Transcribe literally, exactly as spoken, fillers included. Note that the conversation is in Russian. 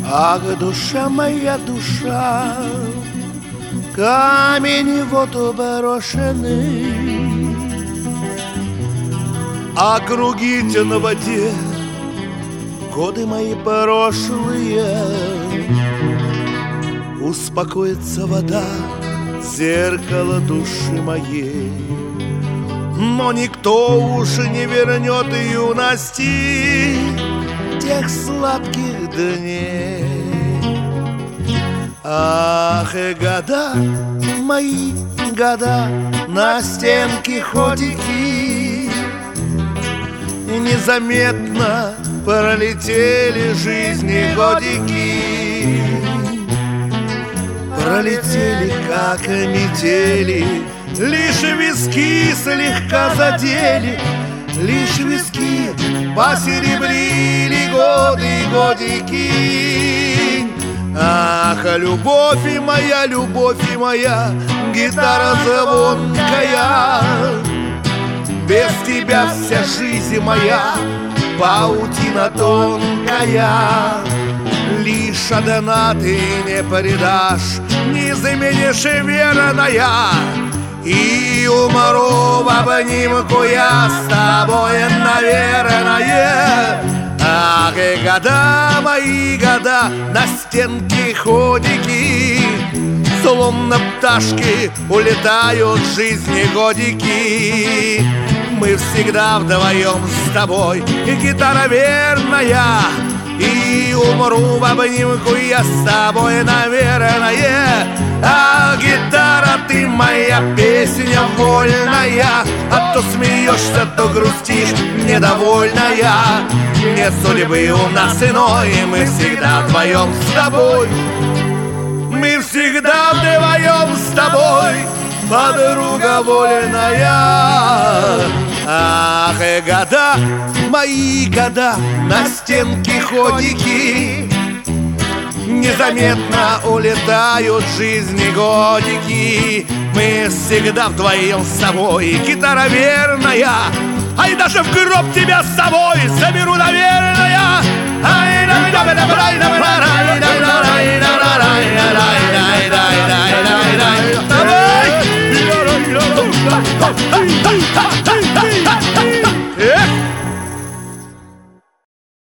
Ах, душа моя, душа, камень в воду брошенный, а кругите на воде годы мои прошлые. Успокоится вода, зеркало души моей, но никто уже не вернет юности тех сладких дней. Ах, и года, мои года, на стенке ходики, незаметно пролетели жизни годики. Пролетели, как метели, лишь виски слегка задели, лишь виски посеребрили годы, годики. Ах, любовь моя, любовь моя, гитара звонкая, без тебя вся жизнь моя паутина тонкая. Лишь одна ты не предашь, не заменишь верная, и умру в обнимку я с тобой, наверное. Ах, и года, мои года, на стенке ходики, словно пташки улетают в жизни годики. Мы всегда вдвоем с тобой, и гитара верная, и умру в обнимку я с тобой, наверное. А гитара, ты моя песня вольная, а то смеешься, то грустишь, недовольная. Нет судьбы у нас иной, мы всегда вдвоем с тобой. Мы всегда вдвоем с тобой, подруга вольная. Ах, и года, мои года, на стенке ходики, незаметно улетают в жизни годики. Мы всегда вдвоем с собой, гитара верная, ай, даже в гроб тебя с собой заберу, наверное.